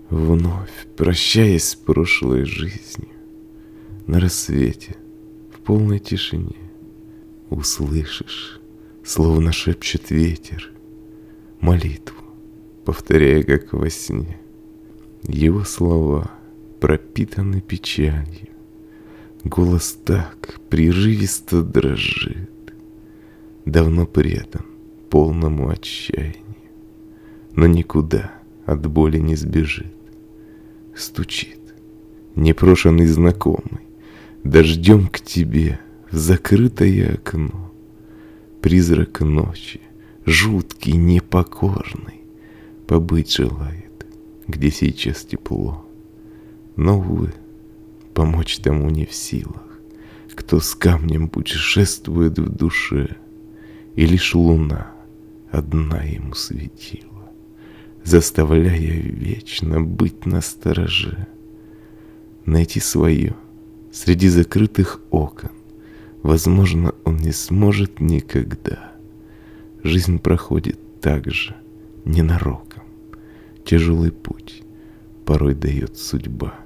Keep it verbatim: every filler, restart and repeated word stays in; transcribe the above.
Вновь прощаясь с прошлой жизнью, на рассвете, в полной тишине, услышишь, словно шепчет ветер, молитву, повторяя, как во сне. Его слова пропитаны печалью, голос так прерывисто дрожит, давно предан полному отчаянию, но никуда от боли не сбежит. Стучит непрошенный знакомый дождем к тебе в закрытое окно. Призрак ночи, жуткий, непокорный, побыть желает, где сейчас тепло. Но, увы, помочь тому не в силах, кто с камнем путешествует в душе, и лишь луна одна ему светила, заставляя вечно быть настороже. Найти свое среди закрытых окон, возможно, он не сможет никогда. Жизнь проходит так же, ненароком. Тяжелый путь порой дает судьба.